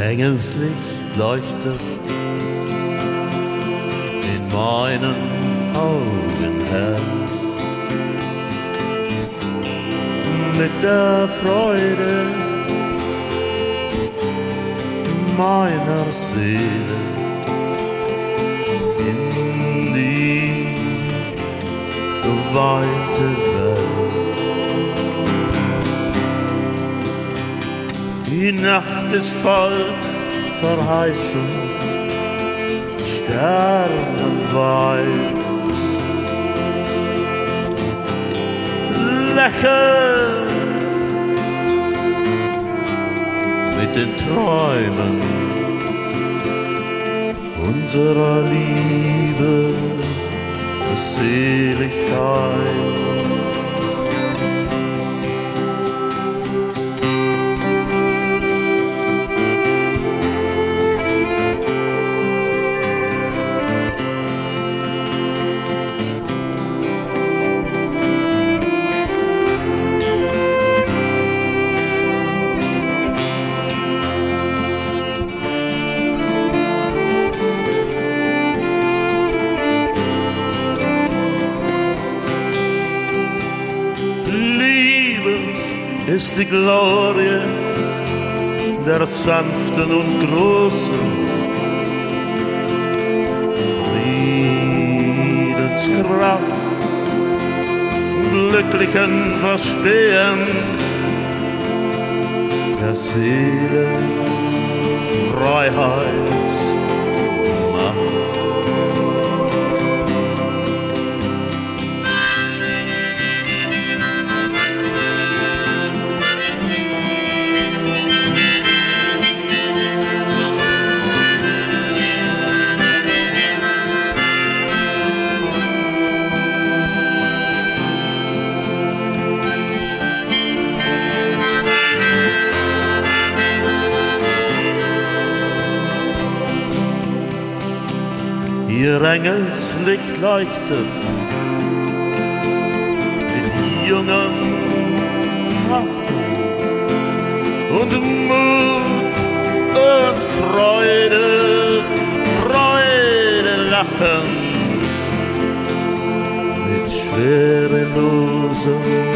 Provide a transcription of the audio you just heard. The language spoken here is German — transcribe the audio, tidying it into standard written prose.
Engelslicht leuchtet in meinen Augen hell. Mit der Freude meiner Seele in die weite Welt. Die Nacht ist voll Verheißung, sternenweit. Lächelt mit den Träumen unserer Liebe, Seligkeit. Ist die Glorie der sanften und großen Friedenskraft, glücklichen Verstehens, der Seele Freiheitsmacht. Ihr Engelslicht leuchtet mit jungen Waffen und Mut und Freude, Freude lachen mit schwerelosem